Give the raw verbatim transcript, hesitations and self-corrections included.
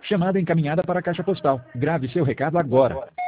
Chamada encaminhada para a caixa postal. Grave seu recado agora.